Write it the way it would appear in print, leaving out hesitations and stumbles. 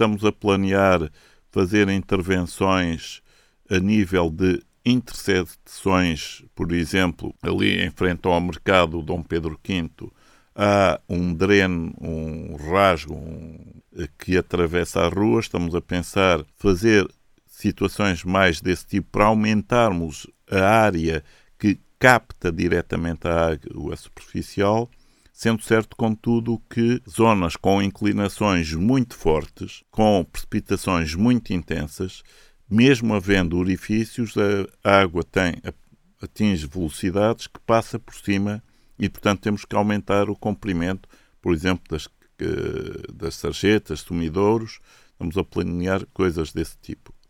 estamos a planear fazer intervenções a nível de interseções, por exemplo, ali em frente ao mercado Dom Pedro V, há um dreno, um rasgo que atravessa a rua. Estamos a pensar fazer situações mais desse tipo para aumentarmos a área que capta diretamente a água superficial, sendo certo, contudo, que zonas com inclinações muito fortes, com precipitações muito intensas, mesmo havendo orifícios, a água atinge velocidades que passa por cima e, portanto, temos que aumentar o comprimento, por exemplo, das sarjetas, sumidouros. Estamos a planear coisas desse tipo.